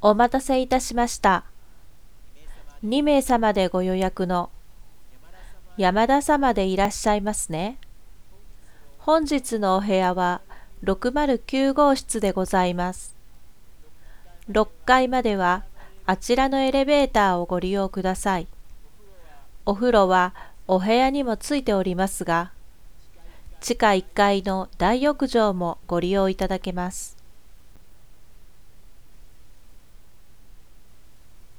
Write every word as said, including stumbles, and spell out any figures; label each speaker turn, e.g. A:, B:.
A: お待たせいたしました。にめいさまでご予約の山田様でいらっしゃいますね。本日のお部屋はろくまるきゅう号室でございます。ろっかいまではあちらのエレベーターをご利用ください。お風呂はお部屋にもついておりますが、地下いっかいの大浴場もご利用いただけます。